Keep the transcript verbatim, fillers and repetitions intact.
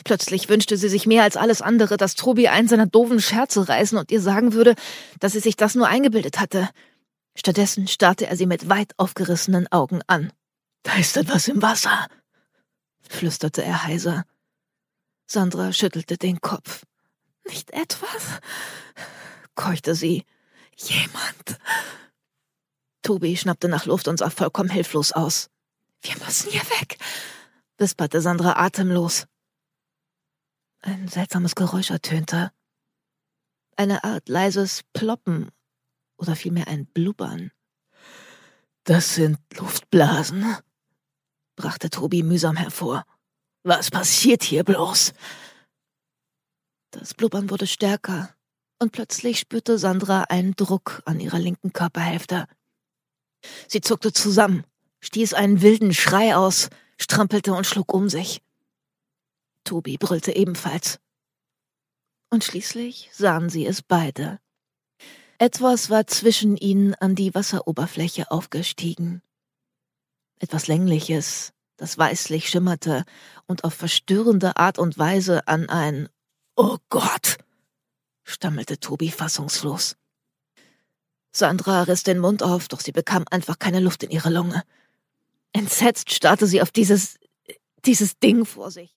Plötzlich wünschte sie sich mehr als alles andere, dass Tobi einen seiner doofen Scherze reißen und ihr sagen würde, dass sie sich das nur eingebildet hatte. Stattdessen starrte er sie mit weit aufgerissenen Augen an. »Da ist etwas im Wasser«, flüsterte er heiser. Sandra schüttelte den Kopf. »Nicht etwas?«, keuchte sie. »Jemand.« Tobi schnappte nach Luft und sah vollkommen hilflos aus. »Wir müssen hier weg«, wisperte Sandra atemlos. Ein seltsames Geräusch ertönte. Eine Art leises Ploppen oder vielmehr ein Blubbern. »Das sind Luftblasen«, brachte Tobi mühsam hervor. »Was passiert hier bloß?« Das Blubbern wurde stärker und plötzlich spürte Sandra einen Druck an ihrer linken Körperhälfte. Sie zuckte zusammen, stieß einen wilden Schrei aus, strampelte und schlug um sich. Tobi brüllte ebenfalls. Und schließlich sahen sie es beide. Etwas war zwischen ihnen an die Wasseroberfläche aufgestiegen. Etwas Längliches, das weißlich schimmerte und auf verstörende Art und Weise an ein »Oh Gott«, stammelte Tobi fassungslos. Sandra riss den Mund auf, doch sie bekam einfach keine Luft in ihre Lunge. Entsetzt starrte sie auf dieses, dieses Ding vor sich.